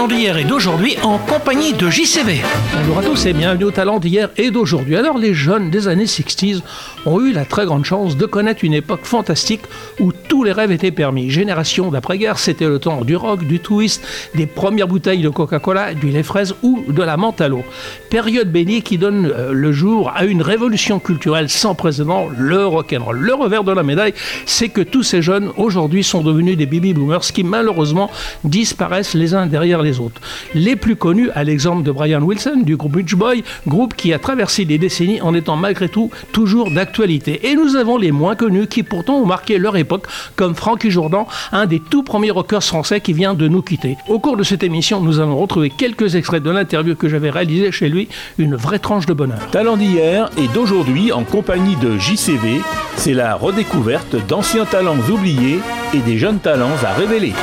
talents d'hier et d'aujourd'hui en compagnie de JCV. Bonjour à tous et bienvenue aux talents d'hier et d'aujourd'hui. Alors les jeunes des années 60s ont eu la très grande chance de connaître une époque fantastique où tous les rêves étaient permis. Génération d'après-guerre, c'était le temps du rock, du twist, des premières bouteilles de Coca-Cola, du lait fraise ou de la menthe à l'eau. Période bénie qui donne le jour à une révolution culturelle sans précédent, le rock'n'roll. Le revers de la médaille, c'est que tous ces jeunes aujourd'hui sont devenus des baby-boomers qui malheureusement disparaissent les uns derrière les autres. Les plus connus, à l'exemple de Brian Wilson du groupe Beach Boys, groupe qui a traversé les décennies en étant malgré tout toujours d'actualité. Et nous avons les moins connus qui pourtant ont marqué leur époque, comme Francky Jourdan, un des tout premiers rockers français qui vient de nous quitter. Au cours de cette émission, nous allons retrouver quelques extraits de l'interview que j'avais réalisée chez lui, une vraie tranche de bonheur. Talent d'hier et d'aujourd'hui en compagnie de JCV, c'est la redécouverte d'anciens talents oubliés et des jeunes talents à révéler.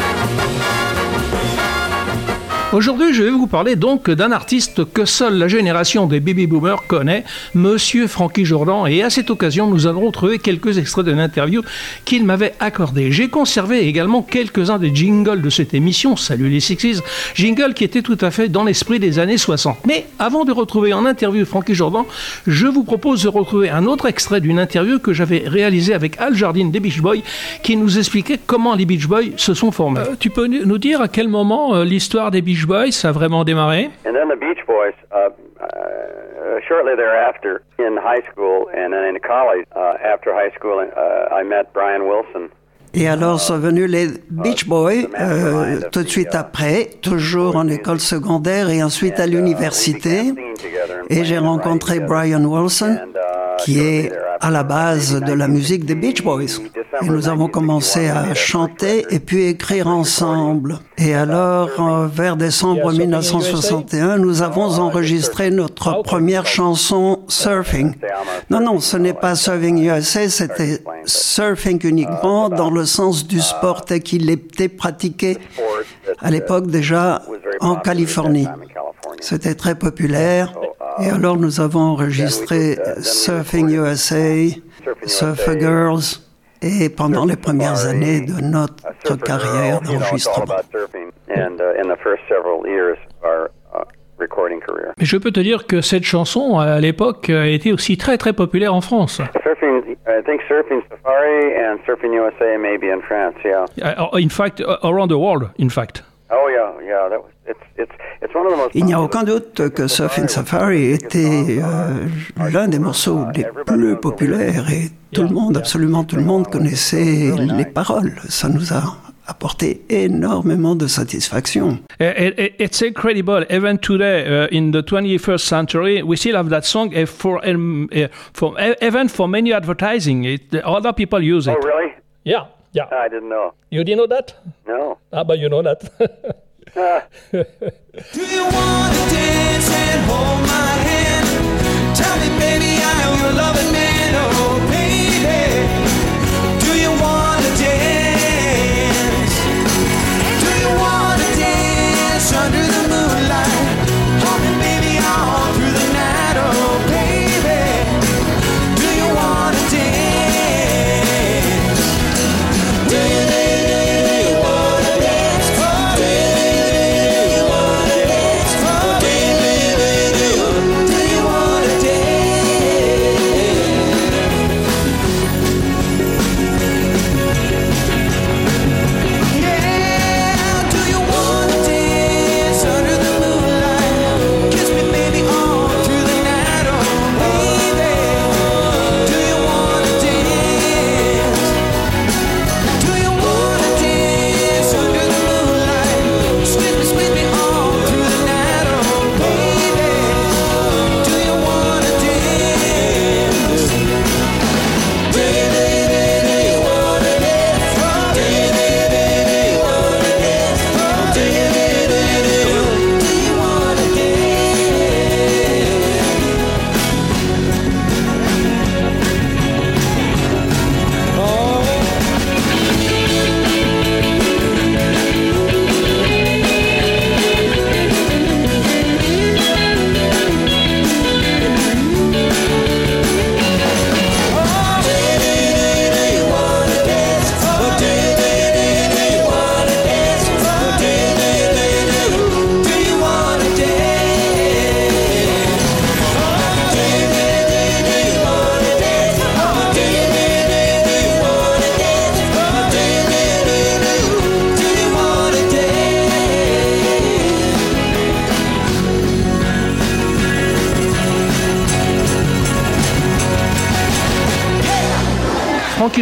Aujourd'hui, je vais vous parler donc d'un artiste que seule la génération des baby-boomers connaît, Monsieur Francky Jourdan. Et à cette occasion, nous allons retrouver quelques extraits de l'interview qu'il m'avait accordé. J'ai conservé également quelques-uns des jingles de cette émission, Salut les Sixties, jingles qui étaient tout à fait dans l'esprit des années 60. Mais avant de retrouver en interview Francky Jourdan, je vous propose de retrouver un autre extrait d'une interview que j'avais réalisée avec Al Jardine des Beach Boys, qui nous expliquait comment les Beach Boys se sont formés. Tu peux nous dire à quel moment l'histoire des Beach Boys a vraiment démarré? And then the Beach Boys, shortly thereafter, in high school and then in college, after high school, I met Brian Wilson. Et alors sont venus les Beach Boys tout de suite après, toujours en école secondaire et ensuite à l'université. Et j'ai rencontré Brian Wilson, qui est à la base de la musique des Beach Boys. Et nous avons commencé à chanter et puis écrire ensemble. Et alors, vers décembre 1961, nous avons enregistré notre première chanson, Surfing. Non, ce n'est pas Surfing USA, c'était Surfing uniquement dans le sens du sport tel qu'il était pratiqué à l'époque déjà en Californie. C'était très populaire. Et alors, nous avons enregistré Surfing USA, Surfer Girls, et pendant les premières années de notre carrière d'enregistrement. Mais je peux te dire que cette chanson, à l'époque, a été aussi très très populaire en France. I think Surfing Safari and Surfing USA maybe in France, yeah. In fact, around the world, in fact. Oh yeah, that was it's one of the most. Il n'y a aucun doute que Surfing Safari était l'un des morceaux les plus populaires et tout le monde, absolument tout le monde connaissait les paroles. Ça nous a apporté énormément de satisfaction. It's incredible. Even today, in the 21st century, we still have that song even for many advertising. Other people use it. Oh really? Yeah. I didn't know. You didn't know that? No. But you know that. Do you want to dance and hold my hand? Tell me, baby, I'm your loving man. Oh, baby, do you want to dance? Do you want to dance under the moonlight? Hold me, baby, all through the night. Oh, baby, do you want to dance? Do you want to dance? Do you want to dance?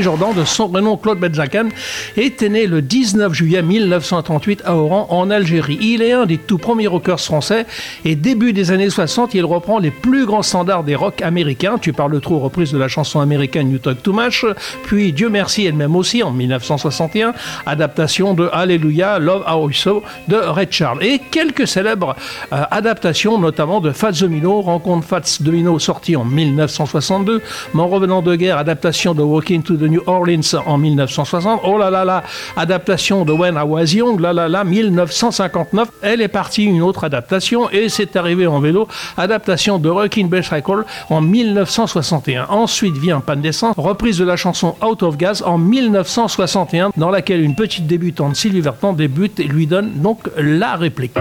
Jordan, de son prénom Claude Benzakan, était né le 19 juillet 1938 à Oran, en Algérie. Il est un des tout premiers rockers français et début des années 60, il reprend les plus grands standards des rock américains. Tu parles trop, reprise de la chanson américaine You Talk Too Much, puis Dieu merci elle-même aussi en 1961, adaptation de Hallelujah, Love How You So de Ray Charles. Et quelques célèbres adaptations, notamment de Fats Domino, Rencontre Fats Domino sorti en 1962, Mon revenant de guerre, adaptation de Walking to the New Orleans en 1960, oh là là là, adaptation de When I Was Young, là là là, 1959, elle est partie une autre adaptation et c'est arrivé en vélo, adaptation de Rockin' Bicycle en 1961. Ensuite vient Panne d'essence, reprise de la chanson Out of Gas en 1961, dans laquelle une petite débutante, Sylvie Vartan, débute et lui donne donc la réplique.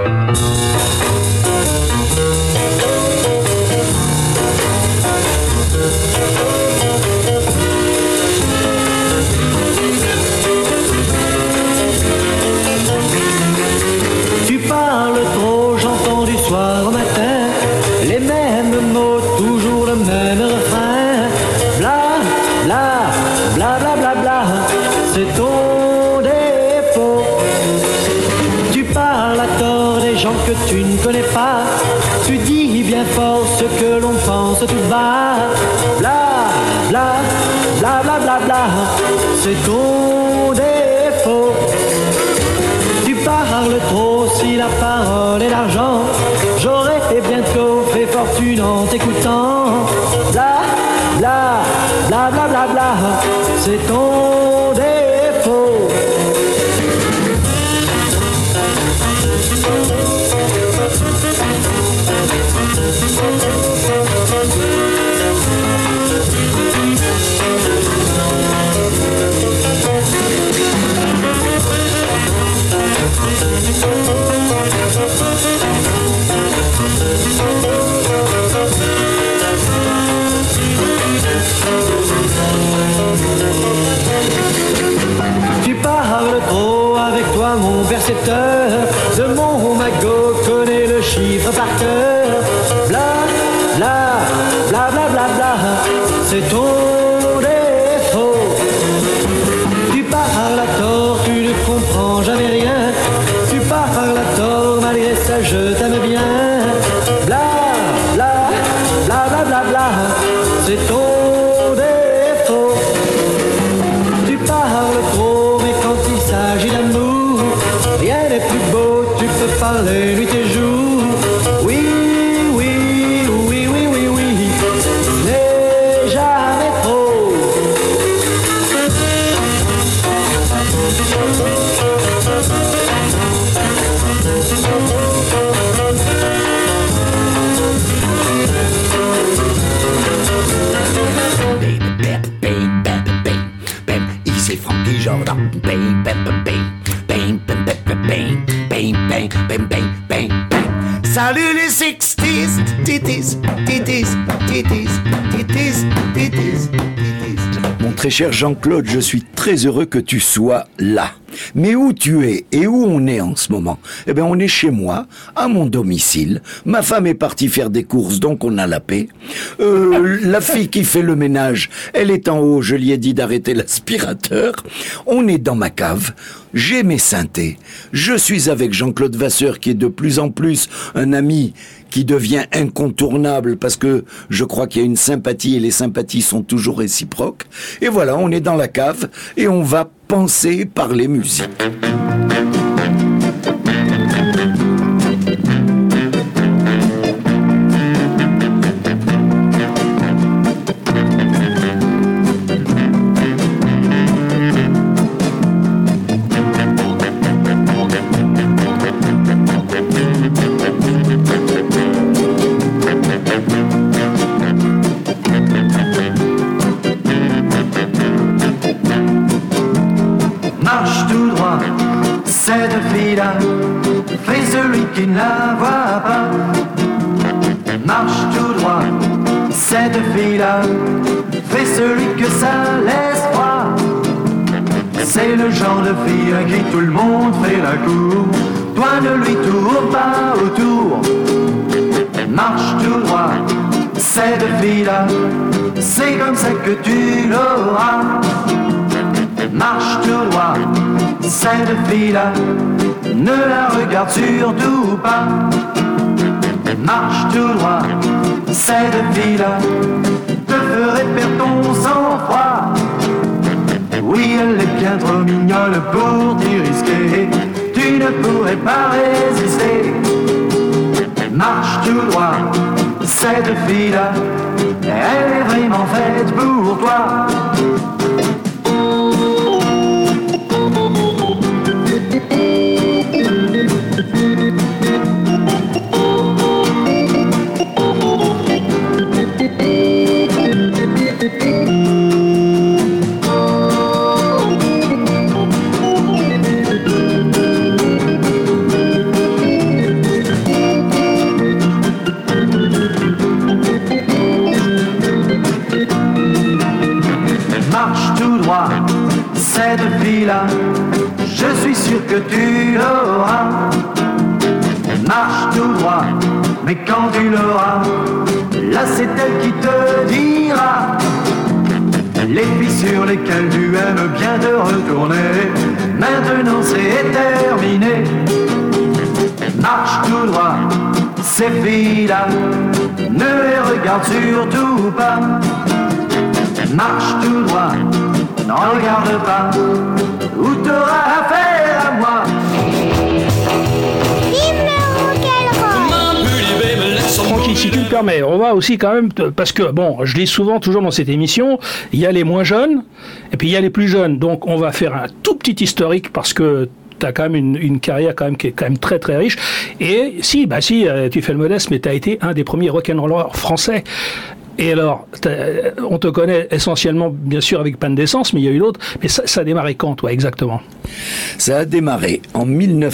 Tu parles trop, j'entends du soir au matin les mêmes mots, toujours le même refrain. Bla, bla, bla, bla, bla, bla, c'est ton défaut. Tu parles à tort des gens que tu ne connais pas. Tu dis bien fort ce que l'on pense tout bas. Bla, bla, bla, bla, bla, bla, c'est ton défaut. Tu parles trop, si la parole est l'argent, j'aurais bientôt fait fortune en t'écoutant. Bla, bla, bla, bla, bla, bla, c'est ton défaut. Tu parles trop, avec toi mon percepteur de mon magot connaît le chiffre par cœur. Bla, bla, bla, bla, bla, bla, c'est ton défaut. Tu parles à tort, tu ne comprends jamais rien. Tu parles à tort, malgré ça je t'aime bien. Bla, bla, bla, bla, bla, bla, c'est ton défaut. Tu parles trop, mais quand il s'agit d'amour, rien n'est plus beau, tu peux parler nuit et jour. Oui, oui, oui, oui, oui, oui, mais jamais trop. Ici Frankie Jordan. Bang, bang, bang, bang, bang, bang, bang, bang, bang, bang, bang, bang. Salut les 60s, titis, titis, titis, titis, titis, titis. Mon très cher Jean-Claude, je suis très heureux que tu sois là. Mais où tu es et où on est en ce moment? Eh bien, on est chez moi, à mon domicile. Ma femme est partie faire des courses, donc on a la paix. La fille qui fait le ménage, elle est en haut, je lui ai dit d'arrêter l'aspirateur. On est dans ma cave. J'ai mes synthés. Je suis avec Jean-Claude Vasseur, qui est de plus en plus un ami qui devient incontournable parce que je crois qu'il y a une sympathie et les sympathies sont toujours réciproques. Et voilà, on est dans la cave et on va penser par les musiques. Marche tout droit, cette fille-là, fais celui qui ne la voit pas. Marche tout droit, cette fille-là, fais celui que ça laisse froid. C'est le genre de fille à qui tout le monde fait la cour. Toi ne lui tourne pas autour. Marche tout droit, cette fille-là, c'est comme ça que tu l'auras. Marche tout droit, cette fille-là, ne la regarde surtout pas. Marche tout droit, cette fille-là, te ferait perdre ton sang-froid. Oui, elle est bien trop mignonne pour t'y risquer, tu ne pourrais pas résister. Marche tout droit, cette fille-là, elle est vraiment faite pour toi. Cette fille-là, je suis sûr que tu l'auras. Marche tout droit, mais quand tu l'auras, là c'est elle qui te dira les filles sur lesquelles tu aimes bien te retourner. Maintenant c'est terminé. Marche tout droit, ces filles-là, ne les regarde surtout pas. Marche tout droit, n'en regarde pas, où t'auras affaire à moi. Francky, si tu le permets, on va aussi quand même, parce que bon, je dis souvent, toujours dans cette émission, il y a les moins jeunes, et puis il y a les plus jeunes, donc on va faire un tout petit historique, parce que tu as quand même une carrière quand même qui est quand même très très riche, et si, tu fais le modeste, mais tu as été un des premiers rock'n'rollers français. Et alors, on te connaît essentiellement, bien sûr, avec Panne d'essence, mais il y a eu d'autres. Mais ça a démarré quand, toi, exactement? Ça a démarré en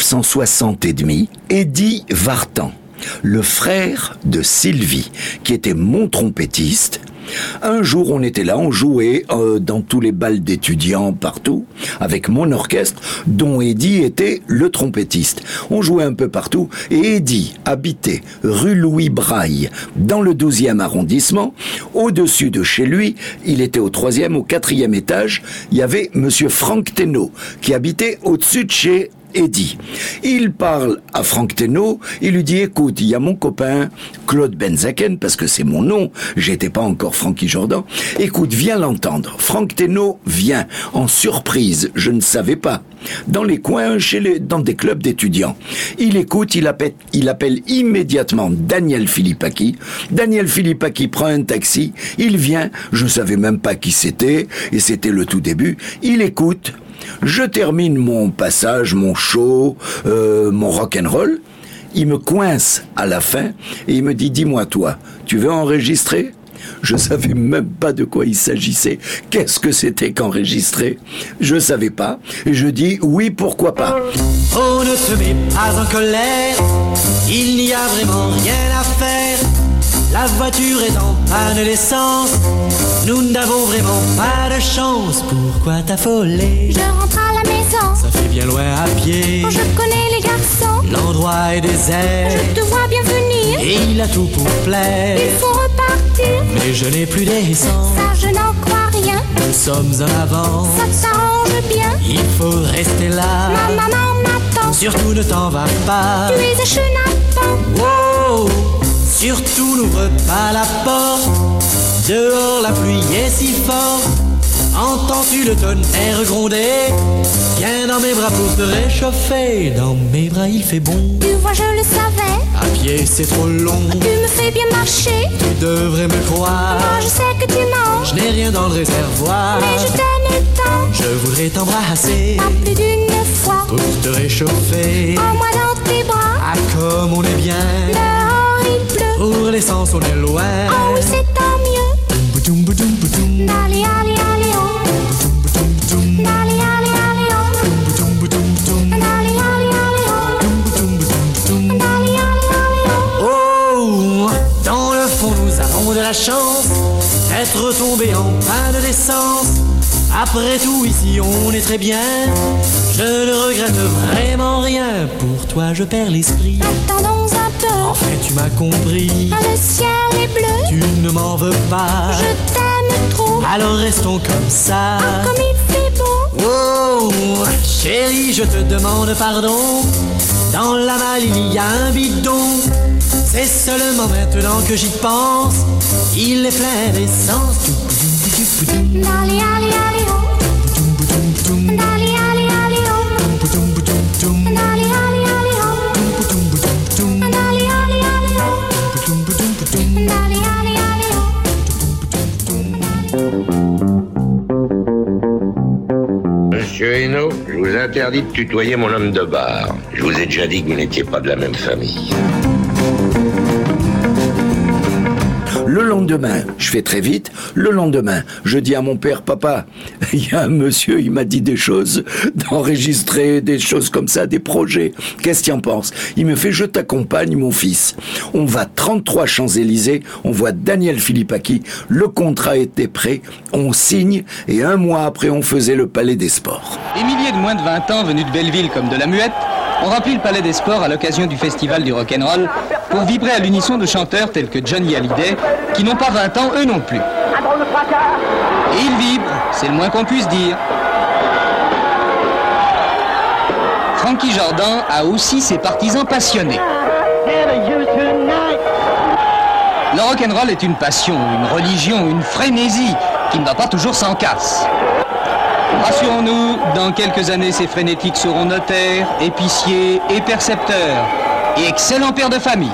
1960 et demi. Eddie Vartan, le frère de Sylvie, qui était mon trompettiste. Un jour, on était là, on jouait dans tous les bals d'étudiants partout, avec mon orchestre, dont Eddie était le trompettiste. On jouait un peu partout, et Eddie habitait rue Louis Braille, dans le 12e arrondissement. Au-dessus de chez lui, il était au 3e, au 4e étage, il y avait monsieur Franck Thénault, qui habitait au-dessus de chez Eddie. Il parle à Franck Thénault, il lui dit: écoute, il y a mon copain Claude Benzaken, parce que c'est mon nom, j'étais pas encore Francky Jordan, écoute, viens l'entendre. Franck Thénault vient en surprise, je ne savais pas, dans les coins, dans des clubs d'étudiants. Il écoute, il appelle immédiatement Daniel Philippaki. Daniel Philippaki prend un taxi, il vient, je savais même pas qui c'était, et c'était le tout début, il écoute. Je termine mon passage, mon show, mon rock'n'roll. Il me coince à la fin et il me dit: dis-moi toi, tu veux enregistrer? Je savais même pas de quoi il s'agissait. Qu'est-ce que c'était qu'enregistrer? Je savais pas. Et je dis: oui, pourquoi pas. Oh, ne te mets pas en colère, il n'y a vraiment rien à faire. La voiture est en panne d'essence, nous n'avons vraiment pas de chance. Pourquoi t'affoler? Je rentre à la maison, ça fait bien loin à pied. Quand je connais les garçons, l'endroit est désert. Je te vois bien venir, et il a tout pour plaire. Il faut repartir, mais je n'ai plus d'essence. Ça je n'en crois rien, nous sommes en avance. Ça t'arrange bien, il faut rester là. Ma maman m'attend, surtout ne t'en vas pas. Tu es un chenapan. Wow, surtout n'ouvre pas la porte. Dehors la pluie est si forte. Entends-tu le tonnerre gronder? Viens dans mes bras pour te réchauffer. Dans mes bras il fait bon. Tu vois je le savais, à pied c'est trop long. Tu me fais bien marcher, tu devrais me croire. Moi je sais que tu manges, je n'ai rien dans le réservoir. Mais je t'aime tant, je voudrais t'embrasser, pas plus d'une fois, pour te réchauffer. Prends-moi dans tes bras, ah comme on est bien. Dehors il pleut, pour l'essence on est loin. Oh oui c'est tant mieux. Allez, allez, allez, oh. Allez, allez, allez, oh. Allez, allez, allez, oh. Allez, allez, allez, oh. Oh, dans le fond nous avons de la chance d'être tombés en panne d'essence. Après tout ici on est très bien. Je ne regrette vraiment rien. Pour toi je perds l'esprit. Attendons un peu. rond. Et tu m'as compris, Ah, le ciel est bleu, tu ne m'en veux pas. je t'aime trop. Alors restons comme ça. Ah, comme il fait beau. Oh, chérie, je te demande pardon. Dans la malle, il y a un bidon. C'est seulement maintenant que j'y pense. Il est plein d'essence. Dali, ali, ali, oh. Dali, ali, ali, oh. Dali, ali, ali, oh. Dali, ali, ali, oh. Dali, ali, ali, oh. Monsieur Hainaut, je vous interdis de tutoyer mon homme de bar. Je vous ai déjà dit que vous n'étiez pas de la même famille. Le lendemain, je fais très vite, le lendemain, je dis à mon père, papa, il y a un monsieur, il m'a dit des choses, d'enregistrer des choses comme ça, des projets. Qu'est-ce qu'il en pense? Il me fait, je t'accompagne, mon fils. On va 33 Champs-Élysées, on voit Daniel Philippaki, le contrat était prêt, on signe, et un mois après, on faisait le Palais des Sports. Des milliers de moins de 20 ans venus de Belleville comme de la Muette ont rempli le Palais des Sports à l'occasion du festival du rock'n'roll pour vibrer à l'unisson de chanteurs tels que Johnny Hallyday, qui n'ont pas 20 ans eux non plus. Et ils vibrent, c'est le moins qu'on puisse dire. Frankie Jordan a aussi ses partisans passionnés. Le rock'n'roll est une passion, une religion, une frénésie qui ne va pas toujours sans casse. Rassurons-nous, dans quelques années, ces frénétiques seront notaires, épiciers et percepteurs, et excellents pères de famille.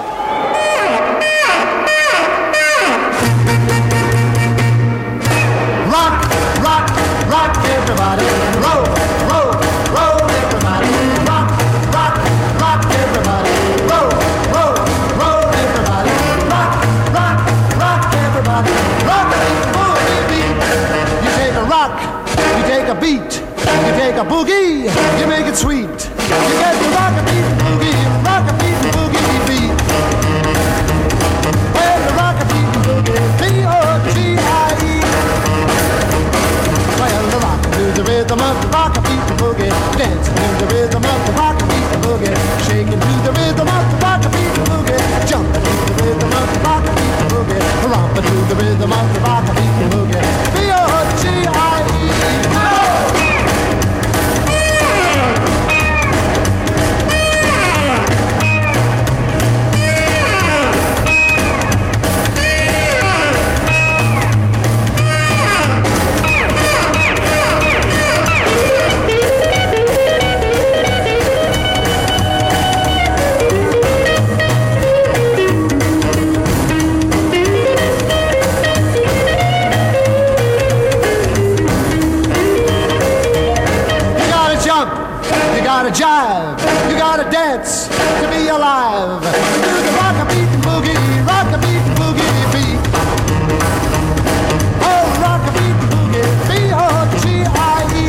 Rock, rock, rock, everybody. Roll, roll, roll, everybody. Rock, rock, rock, everybody. Roll, roll, roll, everybody. Rock, rock, rock, everybody. Rock, boogie beat. You take a rock, you take a beat, you take a boogie, you make it sweet. You get the rock a beat boogie, rock a beat boogie beat. Well, the rock a beat boogie, B-O-G-I-E. Well, the rock to the rhythm of the rock a beat boogie, dancing to the rhythm of the rock a beat boogie, shaking to the rhythm of the rock a beat boogie, jumping to the rhythm of the rock a beat boogie, romping to the rhythm of the rock a beat boogie, B-O-G-I-E. Jive, you gotta dance to be alive. Do the rock a beat boogie beat. Oh, rock a beat boogie, B-O-G-I-E.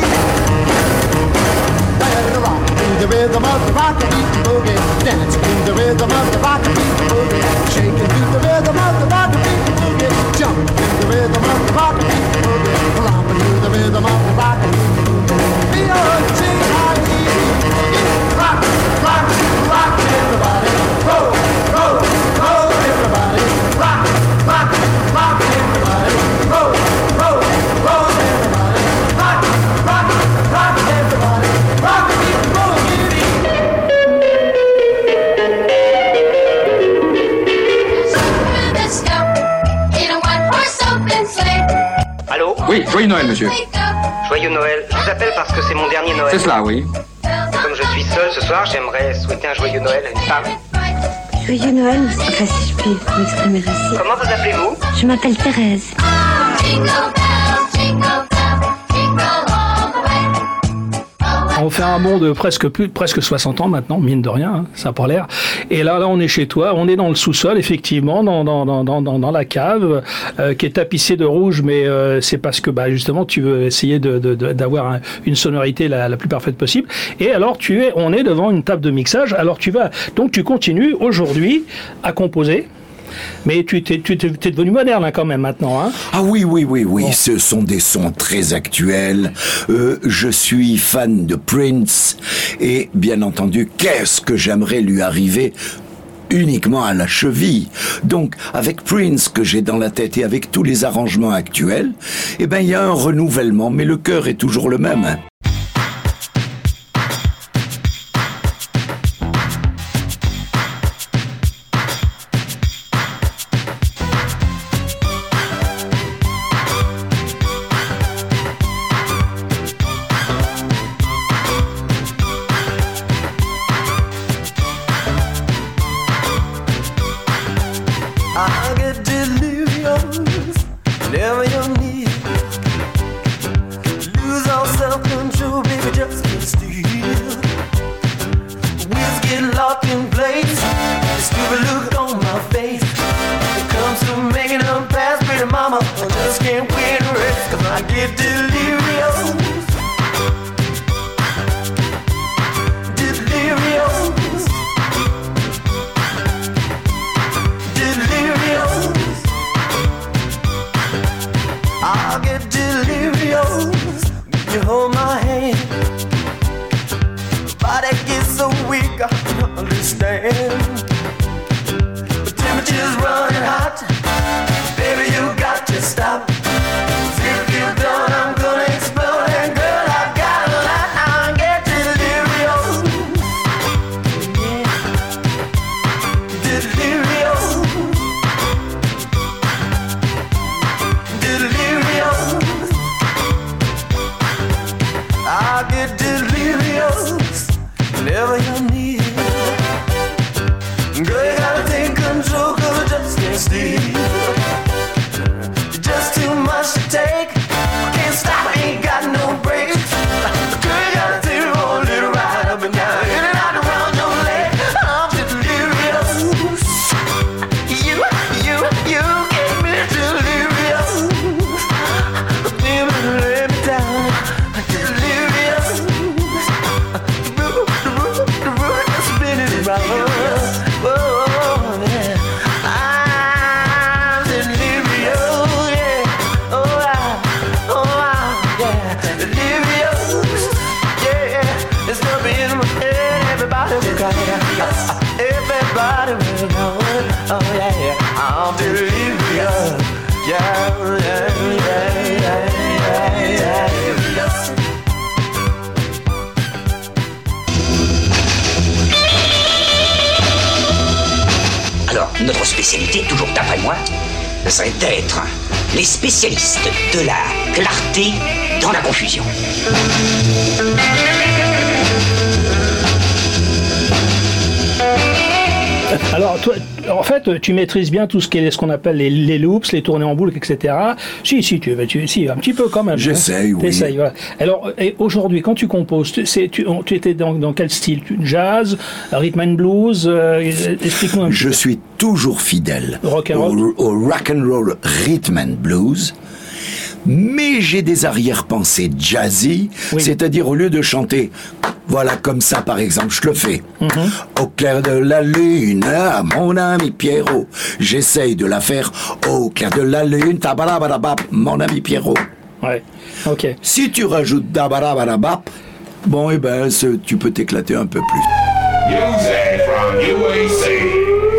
Well, the rock to the rhythm of the rock a beat boogie, dancing to the rhythm of the rock a beat boogie, shaking to the rhythm of the rock a beat boogie, jumping to the rhythm of the rock a beat boogie, romping to the rhythm of the rock a beat boogie, B-O-G-I-E. Rock, rock, rock, everybody. Roll, roll, roll, everybody. Rock, rock, rock, everybody. Roll, roll, roll, everybody. Rock, rock, rock, everybody. Rock, keep rolling, Allô? Oui, joyeux Noël, monsieur. Joyeux Noël. Je vous appelle parce que c'est mon dernier Noël. C'est cela, oui. Et comme je suis seul ce soir, j'aimerais souhaiter un joyeux Noël à une femme. Joyeux Noël, enfin si je puis m'exprimer ainsi. Comment vous appelez-vous? Je m'appelle Thérèse. On fait un bond de presque 60 ans maintenant, mine de rien, hein, ça n'a pas l'air. Et là, on est chez toi, on est dans le sous-sol, effectivement, dans la cave, qui est tapissée de rouge, mais c'est parce que justement tu veux essayer d'avoir une sonorité la plus parfaite possible. Et alors on est devant une table de mixage. Alors tu continues aujourd'hui à composer. Mais tu t'es devenu moderne hein, quand même maintenant. Hein. Ah oui, Bon. Ce sont des sons très actuels. Je suis fan de Prince et bien entendu, qu'est-ce que j'aimerais lui arriver uniquement à la cheville. Donc, avec Prince que j'ai dans la tête et avec tous les arrangements actuels, eh ben, il y a un renouvellement, mais le cœur est toujours le même, hein. I get delirious whenever you're near. Lose all self-control, baby, just can't steal. Wheels get locked in place, the stupid look on my face. When it comes to making a pass, pretty mama, I just can't wait to rest, 'cause I get delirious. Delirious. I get delirious when you hold my hand. Body gets so weak, I don't understand. The temperature's running hot, baby, you got to stop. 'Cause if you're done, I'm gonna explode, and girl, I got a lot. I get delirious, yeah. Delirious. I get delirious whenever you're near. Girl, you gotta take control, 'cause I just can't steal. You're just too much to take. I can't stop, I ain't got no brakes. Girl, you gotta take a whole little ride up and down, in and out around your leg. I'm delirious. You get me delirious. Baby, let me down. Delirious. The root is spinning around. Oh, yeah. I'm delirious, yeah. Oh, yeah. Delirious, yeah. There's nothing in my head. Everybody will got it. Everybody will know it. Oh, yeah. I'm delirious. Yeah. Alors, notre spécialité, toujours d'après moi, ce serait d'être les spécialistes de la clarté dans la confusion. Alors, toi, en fait, tu maîtrises bien tout ce qu'on appelle les loops, les tournées en boucle, etc. Si, un petit peu quand même. J'essaye, oui. T'essayes, voilà. Alors, et aujourd'hui, quand tu composes, tu étais dans quel style? Jazz, rhythm and blues, explique-nous un peu. Je suis toujours fidèle au rock and roll rhythm and blues. Mais j'ai des arrière-pensées jazzy, oui. C'est-à-dire au lieu de chanter, voilà comme ça par exemple, je le fais. Au clair de la lune, ah, mon ami Pierrot, j'essaye de la faire au clair de la lune, tabarabarabap, mon ami Pierrot. Ouais, ok. Si tu rajoutes dabarabarabap, bon, eh ben, tu peux t'éclater un peu plus. Music from UAC.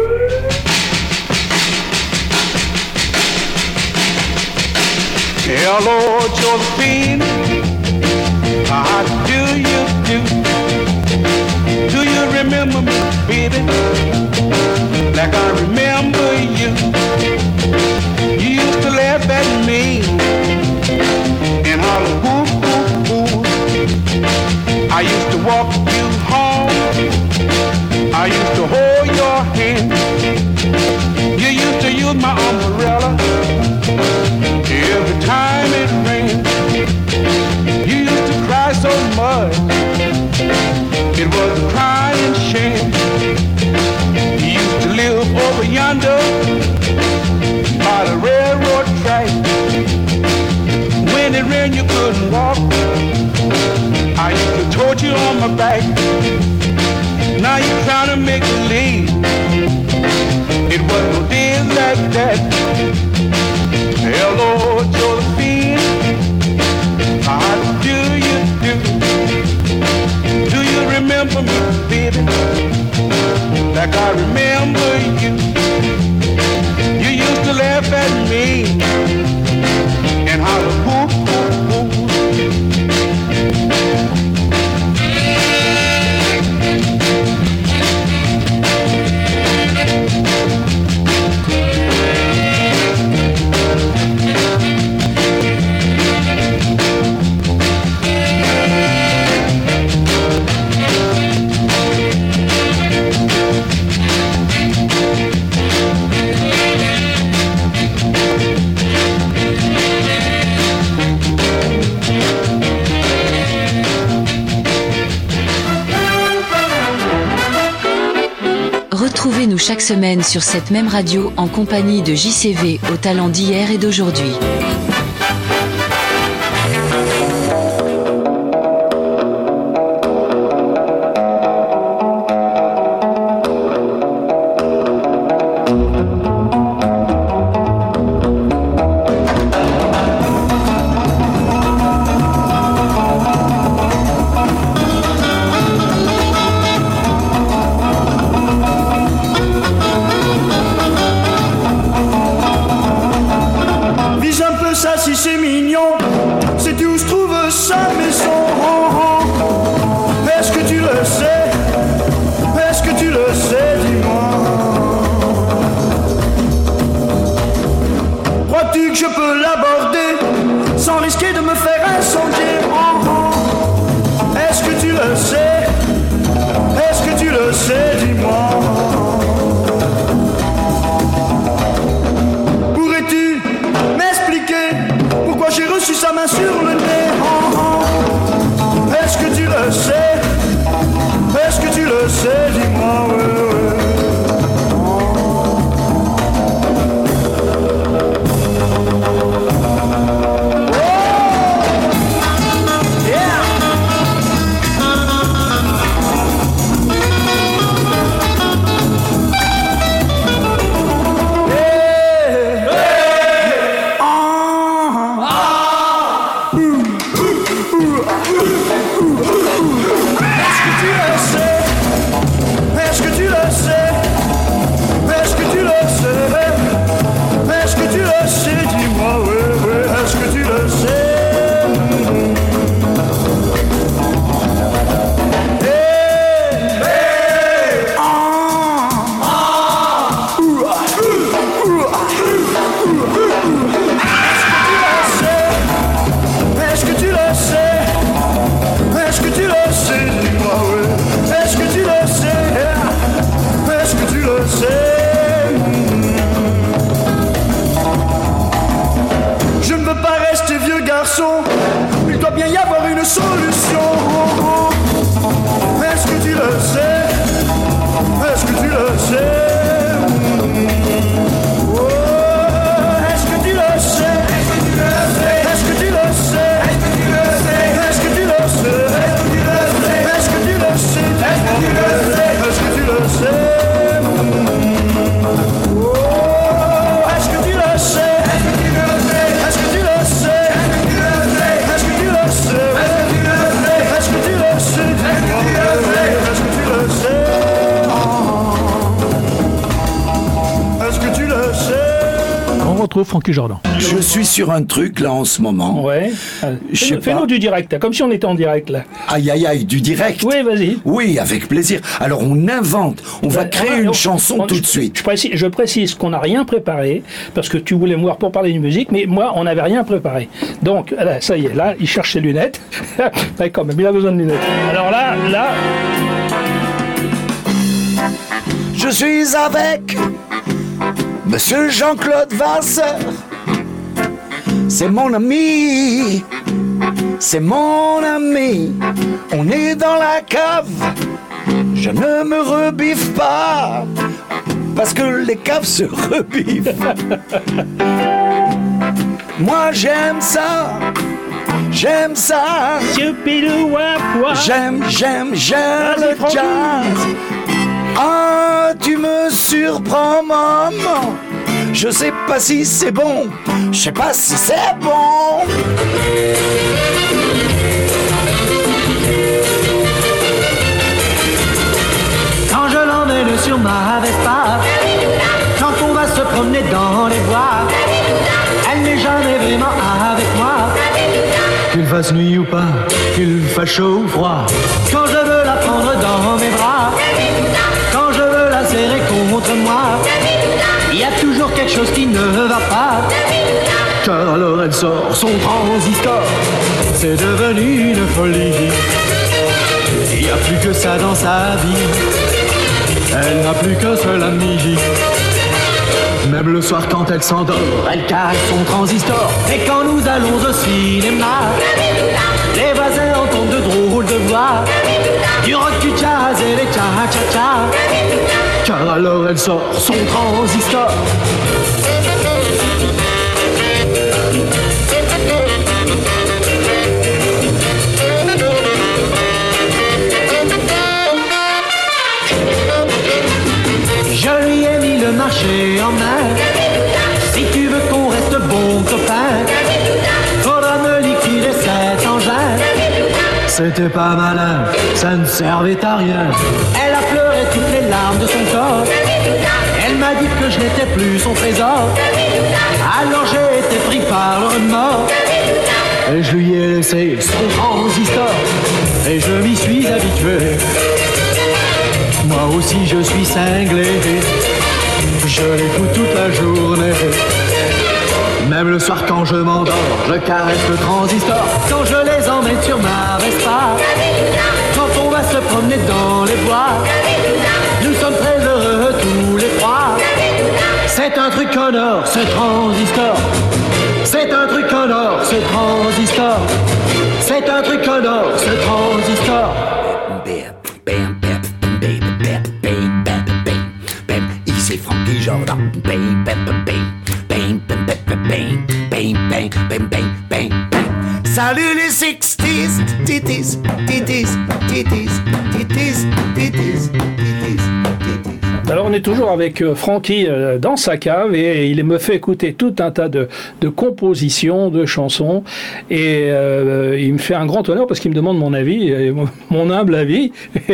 Hello, Josephine, how do you do? Do you remember me, baby, like I remember you? You used to laugh at me and holler, whoop, whoop, whoop. I used to walk you home, I used to hold your hand. You used to use my umbrella every time it rained. You used to cry so much, it was a crying shame. You used to live over yonder by the railroad track. When it rained you couldn't walk, I used to tote you on my back. Now you're trying to make believe it was no days like that. Hello, Josephine, how do you do? Do you remember me, baby? like I remember you. You used to laugh at me and holler, hoo, hoo, hoo. Retrouvez-nous chaque semaine sur cette même radio en compagnie de JCV aux talents d'hier et d'aujourd'hui. Si c'est mignon, sais-tu où se trouve sa maison? Est-ce que tu le sais? Est-ce que tu le sais? Dis-moi. Crois-tu que je peux l'aborder sans risquer de me faire incendier? Est-ce que tu le sais? Est-ce que tu le sais? Dis-moi. J'ai reçu sa main sur le nez. Est-ce que tu le sais? Est-ce que tu le sais? Dis-moi, il doit bien y avoir une solution. Est-ce que tu le sais? Est-ce que tu le sais? Oh, est-ce que tu le sais? Est-ce que tu le sais? Est-ce que tu le sais? Est-ce que tu le sais? Est-ce que tu le sais? Oh, est-ce que tu le sais? Est-ce que tu le sais? Est-ce que tu le sais? Est-ce que tu le sais? Est-ce que tu le sais? Est-ce que tu le sais? On retrouve Francky Jordan. Je suis sur un truc là en ce moment. Ouais. Fais-nous du direct, là, comme si on était en direct là. Aïe aïe aïe, du direct. Oui, vas-y. Oui, avec plaisir. Alors on invente, on va créer une chanson tout de suite. Je précise qu'on n'a rien préparé, parce que tu voulais me voir pour parler de musique, mais moi on n'avait rien préparé. Donc là, ça y est, là, il cherche ses lunettes. Quand même, il a besoin de lunettes. Alors là. Je suis avec Monsieur Jean-Claude Vasseur. C'est mon ami, c'est mon ami. On est dans la cave, je ne me rebiffe pas, parce que les caves se rebiffent. Moi j'aime ça, j'aime ça. J'aime le jazz. Ah, tu me surprends, maman. Je sais pas si c'est bon, je sais pas si c'est bon. Quand je l'entends sur ma Vespa. Quand on va se promener dans les bois, elle n'est jamais vraiment avec moi. Qu'il fasse nuit ou pas, qu'il fasse chaud ou froid, quand je veux la prendre dans mes bras, quand je veux la serrer contre moi, il y a toujours quelque chose qui ne va pas. Car alors elle sort son transistor, c'est devenu une folie. Il n'y a plus que ça dans sa vie, elle n'a plus qu'un seul ami. Même le soir quand elle s'endort, elle cache son transistor. Et quand nous allons au cinéma, les voisins entendent de drôles de voix, du rock, du jazz et les cha-cha-cha. Car alors elle sort son transistor. Je lui ai mis le marché en main. Si tu veux qu'on reste bons copains, faudra me liquider cet engin. C'était pas malin, ça ne servait à rien. Elle a pleuré toutes les larmes de son corps. Elle m'a dit que je n'étais plus son trésor. Alors j'ai été pris par le remords. Et je lui ai laissé son transistor. Et je m'y suis habitué. Moi aussi je suis cinglé, je l'écoute toute la journée. Même le soir quand je m'endors, je caresse le transistor. Quand je les emmène sur ma Vespa, quand on va se promener dans les bois, nous sommes très heureux tous les trois. C'est un truc en or, ce transistor. C'est un truc en or, ce transistor. C'est un truc en or, ce transistor. C'est Frankie Jordan. Bang, bang, bang, bang, bang, bang, bang, bang, bang, bang, bang, bang. Salut les 60s, titis, titis, titis, titis, titis, titis. Alors on est toujours avec Francky dans sa cave et il me fait écouter tout un tas de compositions, de chansons et il me fait un grand honneur parce qu'il me demande mon avis, mon humble avis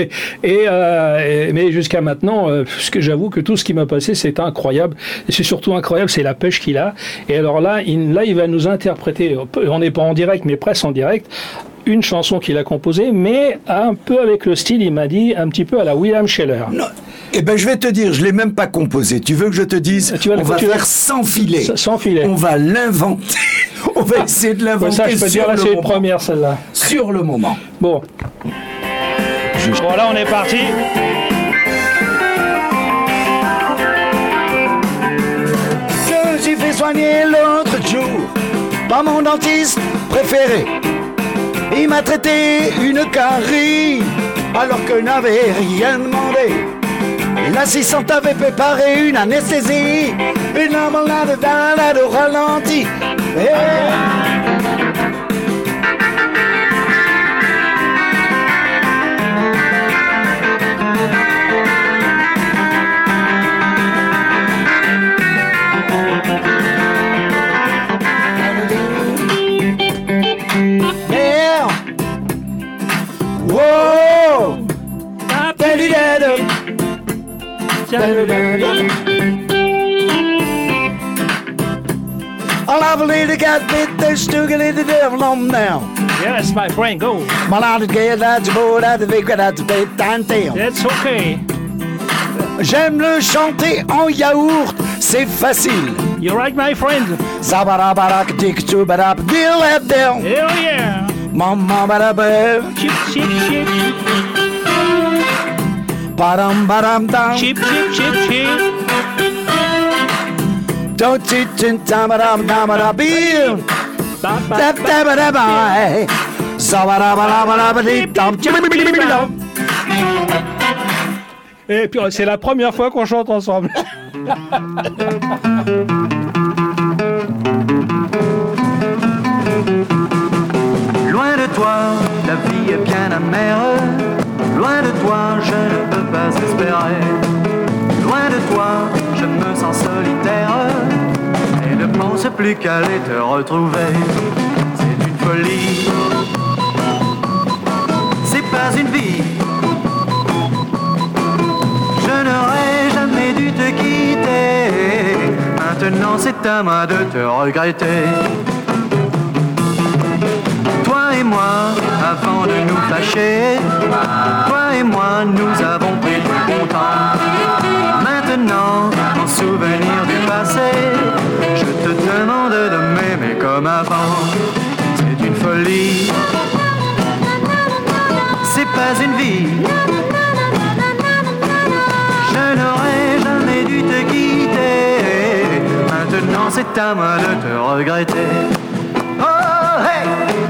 mais jusqu'à maintenant, parce que j'avoue que tout ce qui m'a passé c'est incroyable et c'est surtout incroyable, c'est la pêche qu'il a. Et alors là il va nous interpréter, on n'est pas en direct mais presque en direct, une chanson qu'il a composée, mais un peu avec le style, il m'a dit, un petit peu à la William Sheller. Non. Eh ben, je vais te dire, je l'ai même pas composé. Tu veux que je te dise? On va faire sans filet. Sans filet. On va l'inventer. On va essayer de l'inventer. Ça, je peux dire, là, c'est une première, celle-là. Sur le moment. Bon. Bon, là, on est parti. Je me suis fait soigner l'autre jour par mon dentiste préféré. Il m'a traité une carie alors que n'avait rien demandé. L'assistante avait préparé une anesthésie, une marmelade au ralenti. I'll have a little cat bit, there's still a little devil on now. Yes, my friend, go. Malade get that's bored, that's big, that's big, That's okay. J'aime le chanter en yaourt, c'est facile. You're right, my friend. Zabarabarak dik tu barab deal at down. Hell yeah. Mama barabab. Chip, chip, chip. Baram baram dam. Chip, chip, chip, chip. Don't you think tamadam damadabil. Dab dabadabai. Zabarabarabarabadik dam. Et puis c'est la première fois qu'on chante ensemble. Loin de toi, la vie est bien amère. Loin de toi, je ne peux pas espérer. Loin de toi, je me sens solitaire et ne pense plus qu'à aller te retrouver. C'est une folie, c'est pas une vie. Je ne rêve Maintenant c'est à moi de te regretter. Toi et moi, avant de nous fâcher, toi et moi, nous avons pris du bon temps. Maintenant, en souvenir du passé, je te demande de m'aimer comme avant. C'est une folie, c'est pas une vie. Je n'aurais jamais dû te quitter. Maintenant, c'est à moi de te regretter. Oh, hey!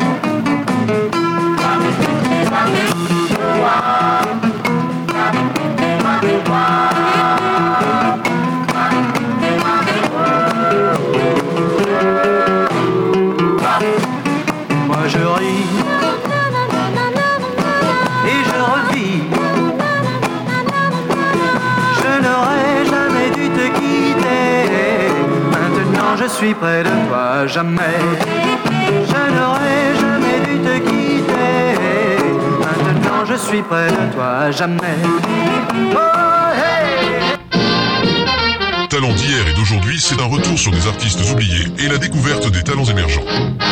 Moi je ris et je revis. Je n'aurais jamais dû te quitter. Maintenant je suis près de toi à jamais. Je n'aurais jamais dû te quitter. Maintenant je suis près de toi à jamais. Oh, hey! Talents d'hier et d'aujourd'hui, c'est un retour sur des artistes oubliés et la découverte des talents émergents.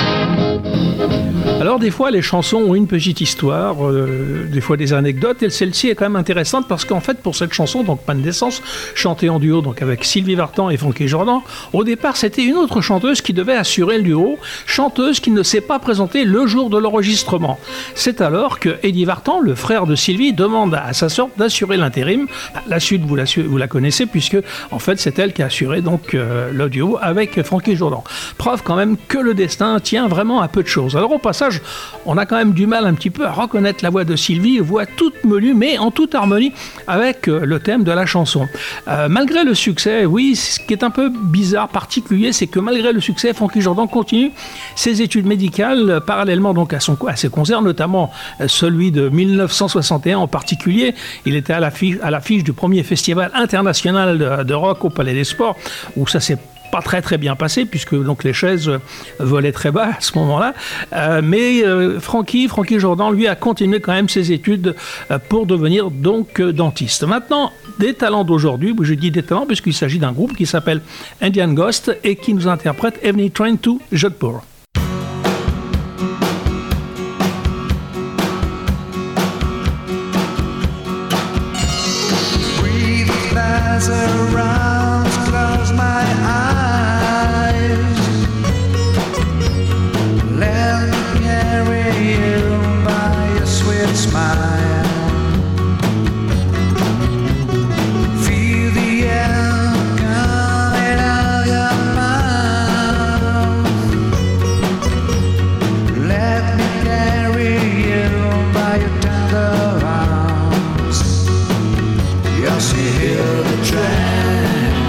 Alors des fois les chansons ont une petite histoire, des fois des anecdotes, et celle-ci est quand même intéressante parce qu'en fait pour cette chanson, donc Panne d'essence, chantée en duo donc avec Sylvie Vartan et Frankie Jordan, au départ c'était une autre chanteuse qui devait assurer le duo, chanteuse qui ne s'est pas présentée le jour de l'enregistrement. C'est alors que Eddie Vartan, le frère de Sylvie, demande à sa sœur d'assurer l'intérim. La suite vous la connaissez puisque en fait c'est elle qui a assuré donc le duo avec Frankie Jordan. Preuve quand même que le destin tient vraiment à peu de choses. Alors au passage, on a quand même du mal un petit peu à reconnaître la voix de Sylvie, voix toute melue, mais en toute harmonie avec le thème de la chanson. Malgré le succès, oui, ce qui est un peu bizarre, particulier, c'est que malgré le succès, Frankie Jordan continue ses études médicales parallèlement donc à ses concerts, notamment celui de 1961 en particulier. Il était à l'affiche du premier festival international de rock au Palais des Sports, où ça s'est pas très bien passé puisque donc les chaises volaient très bas à ce moment-là, mais Frankie Jordan lui a continué quand même ses études pour devenir donc dentiste. Maintenant, des talents d'aujourd'hui, je dis des talents puisqu'il s'agit d'un groupe qui s'appelle Indian Ghost et qui nous interprète Evening Train to Jodhpur. Around, close my eyes. Let me carry you by a sweet smile. Feel the air coming out your mouth. Let me carry you by your tender arms. Yes, you hear the train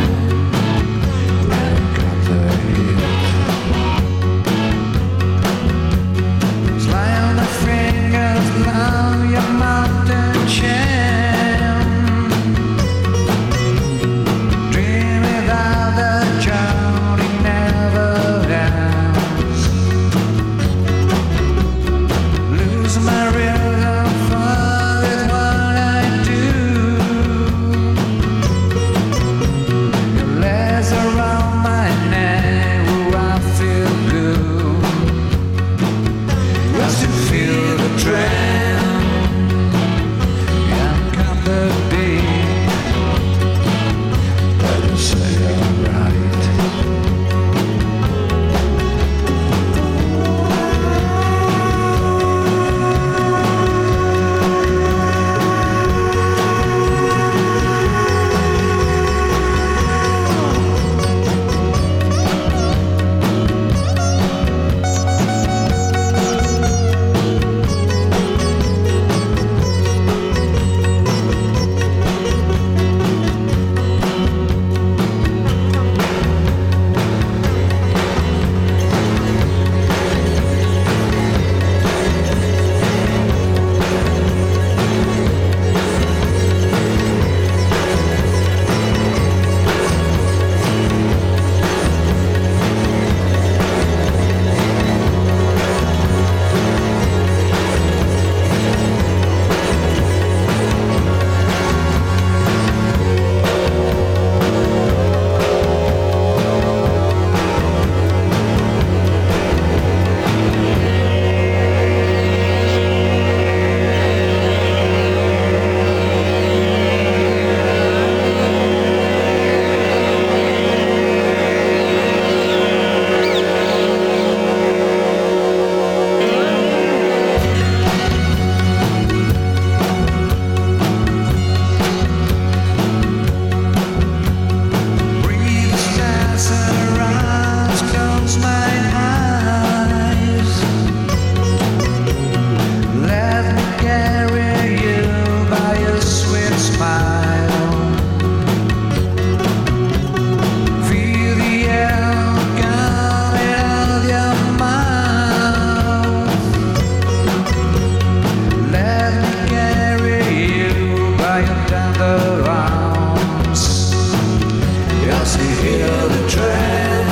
her arms. Yes, you hear the train.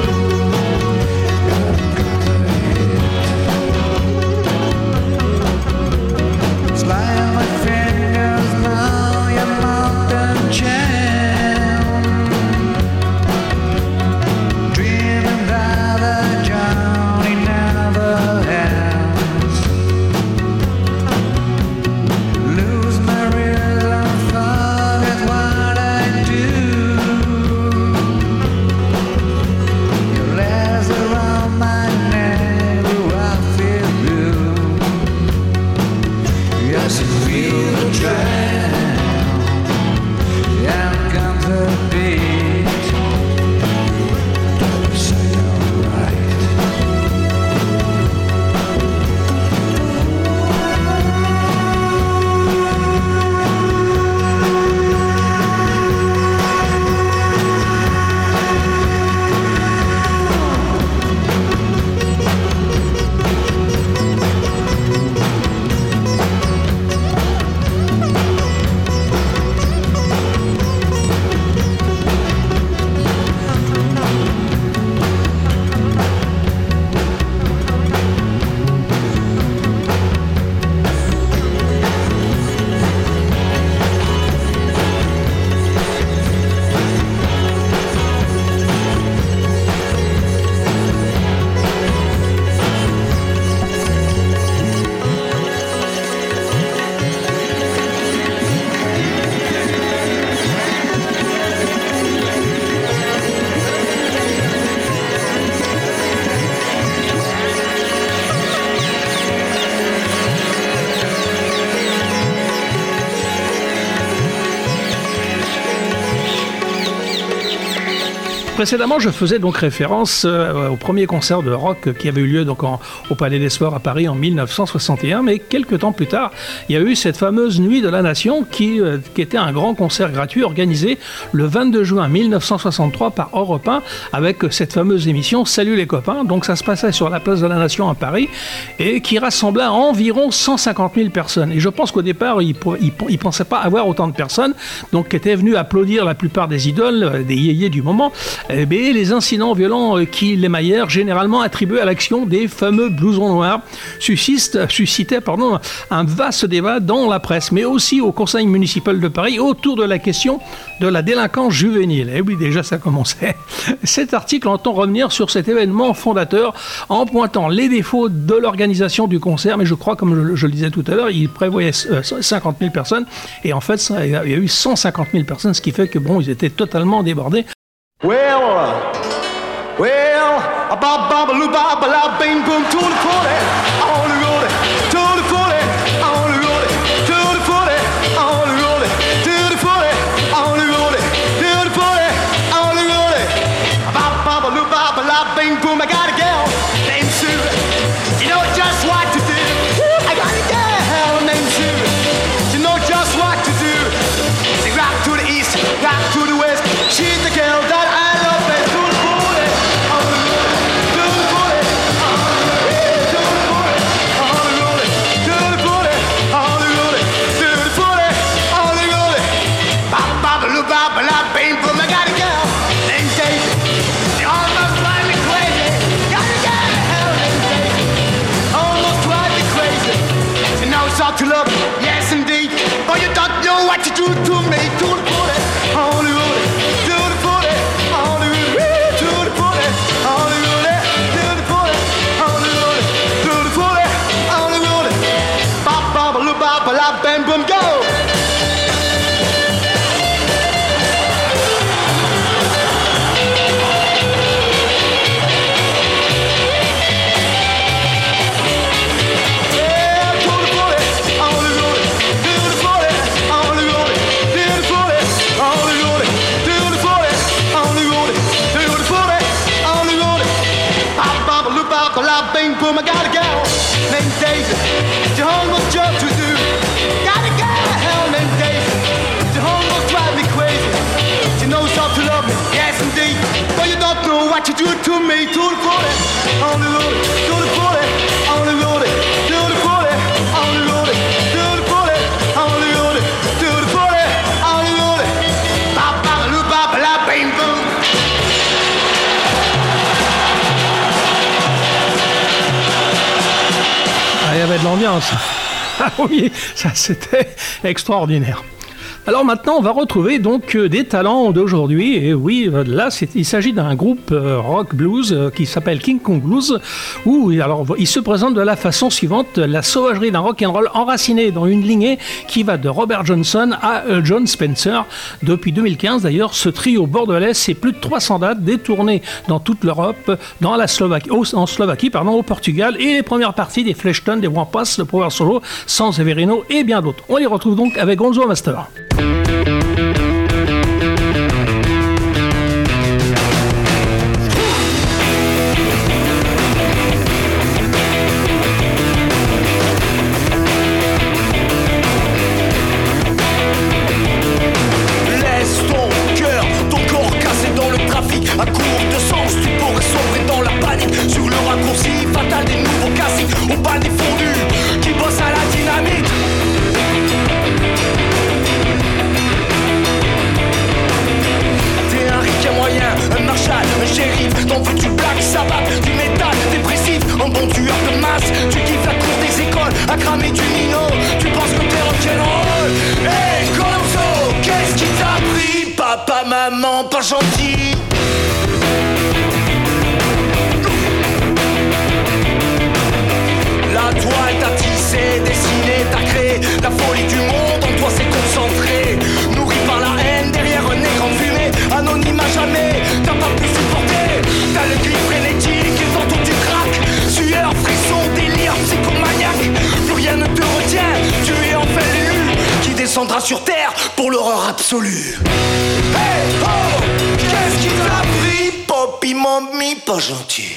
Slide my fingers now your mountain chain. Dreaming that the journey never ends. Lose my reason, forget what I do. Your legs around my neck, oh, I feel blue. Yes, you feel the train, and comes the beat. Don't say alright. Précédemment, je faisais donc référence au premier concert de rock qui avait eu lieu donc au Palais des Sports à Paris en 1961, mais quelques temps plus tard, il y a eu cette fameuse Nuit de la Nation qui était un grand concert gratuit organisé le 22 juin 1963 par Europe 1 avec cette fameuse émission Salut les copains. Donc ça se passait sur la place de la Nation à Paris et qui rassembla environ 150 000 personnes. Et je pense qu'au départ, ils ne pensaient pas avoir autant de personnes, donc qui étaient venus applaudir la plupart des idoles, des yéyés du moment. Mais les incidents violents qui l'émaillèrent, généralement attribués à l'action des fameux blousons noirs, suscitaient un vaste débat dans la presse, mais aussi au Conseil municipal de Paris autour de la question de la délinquance juvénile. Et oui, déjà ça commençait. Cet article entend revenir sur cet événement fondateur en pointant les défauts de l'organisation du concert, mais je crois, comme je le disais tout à l'heure, il prévoyait 50 000 personnes, et en fait, il y a eu 150 000 personnes, ce qui fait que bon, ils étaient totalement débordés. Well, ba ba ba loo ba ba la bing boom to the party, on the road, to the party, on the road, to the party, on the road, to the party, on the road, to the party, on the road. Ba ba ba loo ba ba la bing boom, I got a gal named Sue. You know just what to do. I got a gal named Sue. You know just what to do. She rock to the east, rock to the west. She's the girl that I love. To the party, on the road, to the party, on the road, to the party, on the road, to the party, on the road, to the party, on the road. Ba ba ba loo ba ba la bing boom. I got a girl named Daisy. She almost drive me crazy. Got a girl named Daisy. Almost drive me crazy. She knows how to love me, yes indeed. But you don't know what you do to me. To the party, on the road, to the party, on the road, to the party, on the road, to the party, on the road, to the party, on the road. Ba ba ba loo ba ba la bang boom go. Bing boom, I got a gal named Daisy. She almost jumped to do. Got a gal named Daisy. She almost drive me crazy. She knows how to love me, yes indeed. But you don't know what you do to me. To the party, on the road, to the party, on the road, to the party, on the road, to the party, on the road, to the party, l'ambiance. Ah oui, ça c'était extraordinaire. Alors maintenant, on va retrouver donc des talents d'aujourd'hui. Et oui, là, il s'agit d'un groupe rock blues qui s'appelle King Kong Blues. Où alors, il se présente de la façon suivante: la sauvagerie d'un rock and roll enraciné dans une lignée qui va de Robert Johnson à John Spencer. Depuis 2015, d'ailleurs, ce trio bordelais, c'est plus de 300 dates, des tournées dans toute l'Europe, dans la Slovaquie, en Slovaquie, au Portugal, et les premières parties des Fleshton, des Wampas, le Power Solo, San Severino et bien d'autres. On les retrouve donc avec Gonzo Master. Laisse ton cœur, ton corps cassé dans le trafic. À court de sens, tu pourrais sombrer dans la panique. Sur le raccourci fatal des nouveaux classiques. Au bal des fondus qui bossent à la dynamite. Moyen, un Marshall, un shérif, t'en veux du Black Sabbath, du métal dépressif, un bon tueur de masse, tu kiffes la cour des écoles, à cramer du Nino, tu penses que t'es rock'n'roll. Hey Gonzo, qu'est-ce qui t'a pris? Papa, maman, pas gentil. La toile t'a tissé, dessiné, t'as créé la folie du monde, en toi c'est concentré. Nourri par la haine, derrière un écran fumé, anonyme à jamais, t'as pas pu supporter. T'as le cri frénétique, et tantôt tu craques. Sueur, frisson, délire, psychomaniaque. Plus rien ne te retient, tu es enfin l'élu qui descendra sur terre pour l'horreur absolue. Hey oh, qu'est-ce qui t'a pris? Poppy, mamie, pas gentil.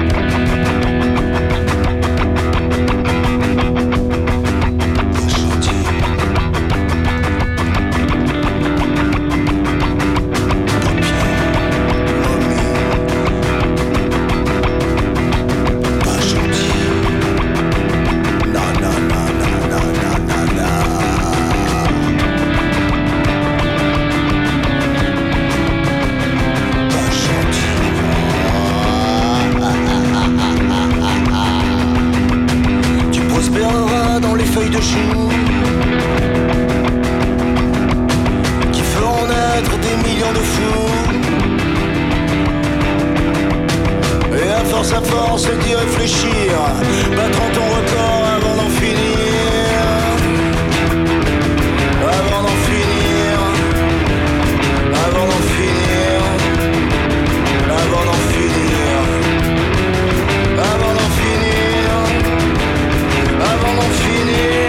Qui feront naître des millions de fous. Et à force d'y réfléchir, battront ton record avant d'en finir. Avant d'en finir. Avant d'en finir. Avant d'en finir. Avant d'en finir. Avant d'en finir.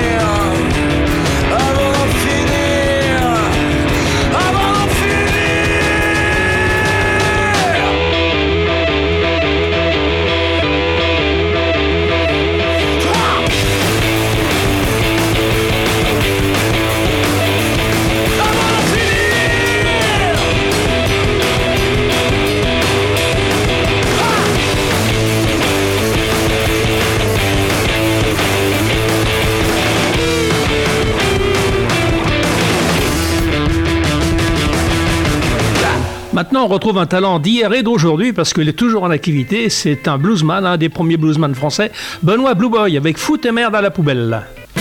Maintenant, on retrouve un talent d'hier et d'aujourd'hui parce qu'il est toujours en activité. C'est un bluesman, un des premiers bluesman français, Benoît Blue Boy, avec Fout tes merdes à la poubelle.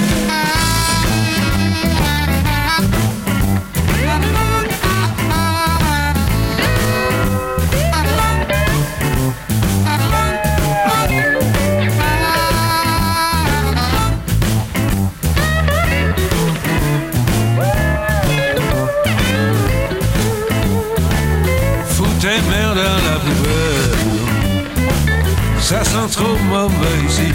Tes merdes à la poubelle, ça sent trop mauvais ici.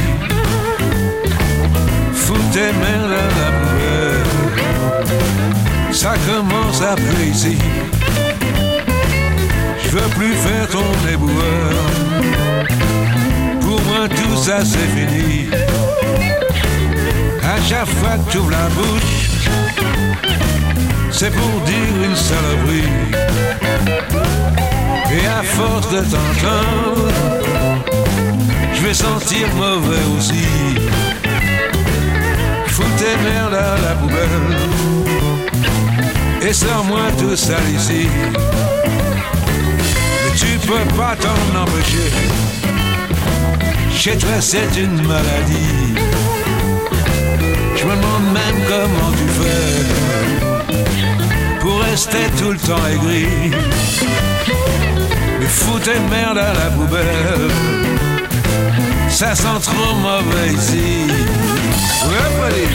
Fous tes merdes à la poubelle, ça commence à puer ici. Je veux plus faire ton éboueur, pour moi tout ça c'est fini. À chaque fois que tu ouvres la bouche, c'est pour dire une saloperie. Et à force de t'entendre, je vais sentir mauvais aussi. Fous tes merdes à la poubelle et sors-moi tout ça ici. Mais tu peux pas t'en empêcher, chez toi c'est une maladie. Je me demande même comment tu fais pour rester tout le temps aigri. Mais fous tes merdes à la poubelle, ça sent trop mauvais ici. Ouais, buddy.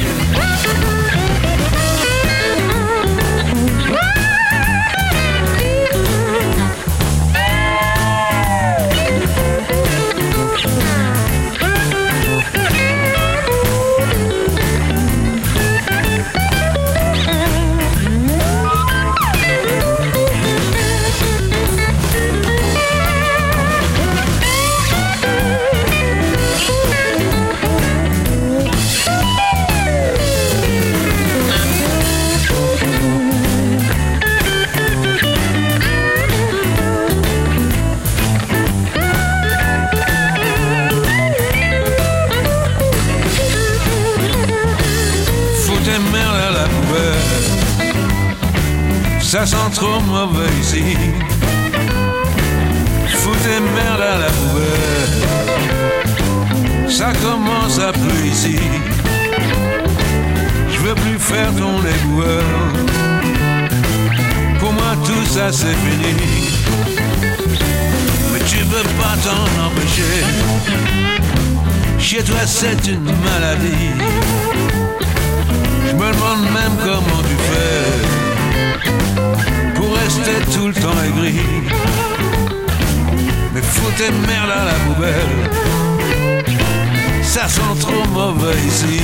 Ça sent trop mauvais ici. Fous tes merdes à la poubelle, ça commence à plus ici. Je veux plus faire ton éboueur, pour moi tout ça c'est fini. Mais tu peux pas t'en empêcher, chez toi c'est une maladie. Je me demande même comment tu fais pour rester tout le temps aigri. Mais fous tes merdes à la poubelle, ça sent trop mauvais ici.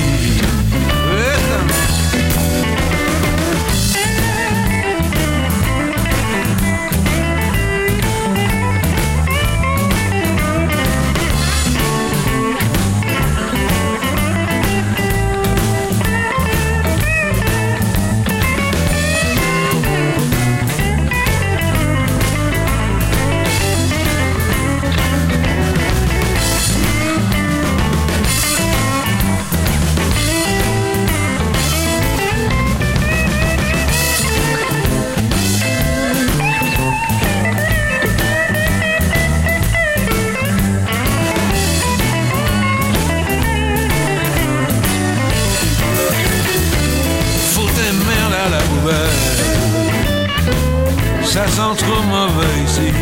Ça sent trop mauvais ici.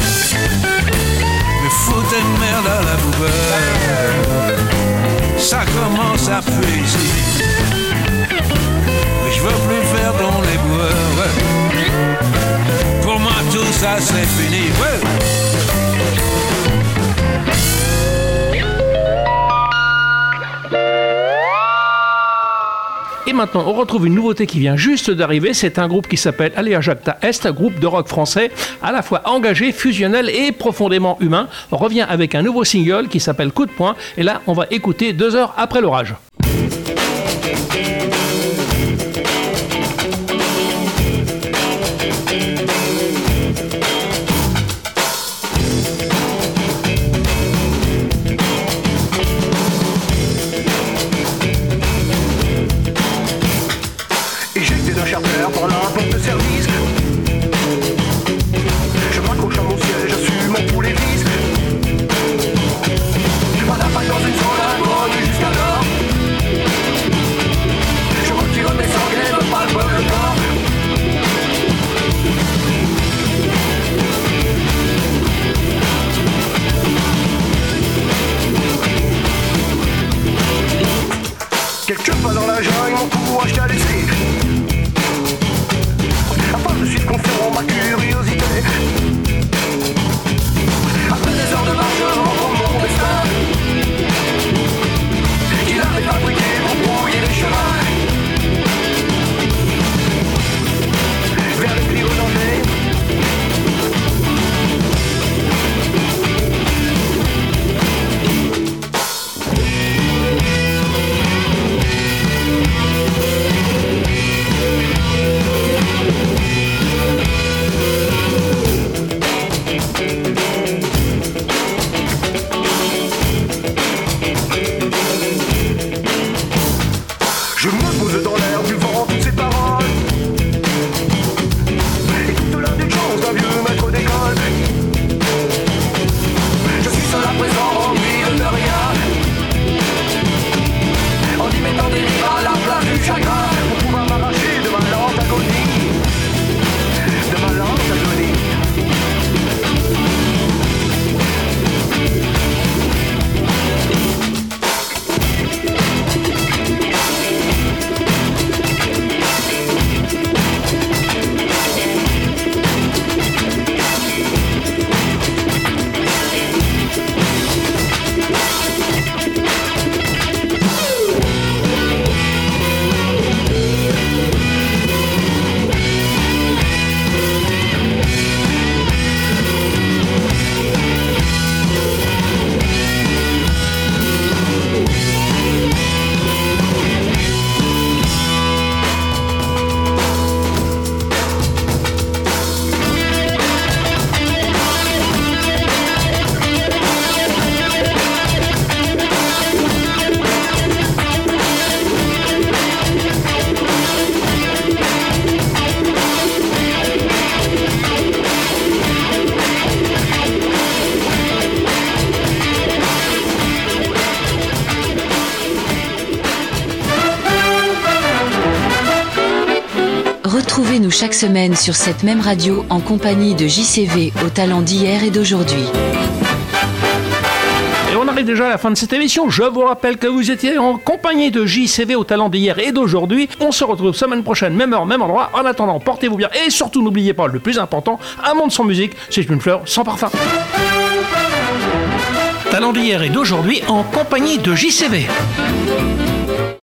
Mais fous tes merdes à la poubelle, ça commence à puer ici. Mais je veux plus faire ton éboueur, ouais. Pour moi tout ça c'est fini, ouais. Et maintenant, on retrouve une nouveauté qui vient juste d'arriver. C'est un groupe qui s'appelle Alea Jacta Est, un groupe de rock français à la fois engagé, fusionnel et profondément humain. On revient avec un nouveau single qui s'appelle Coup de poing. Et là, on va écouter 2 heures après l'orage. Par la porte de service, je m'accroche à mon siège, assumant tous les risques. Je m'adapte dans une zone à drogue jusqu'alors. Retrouvez-nous chaque semaine sur cette même radio en compagnie de JCV au talent d'hier et d'aujourd'hui. Et on arrive déjà à la fin de cette émission. Je vous rappelle que vous étiez en compagnie de JCV au talent d'hier et d'aujourd'hui. On se retrouve semaine prochaine, même heure, même endroit. En attendant, portez-vous bien et surtout n'oubliez pas le plus important, un monde sans musique, c'est une fleur sans parfum. Talent d'hier et d'aujourd'hui en compagnie de JCV.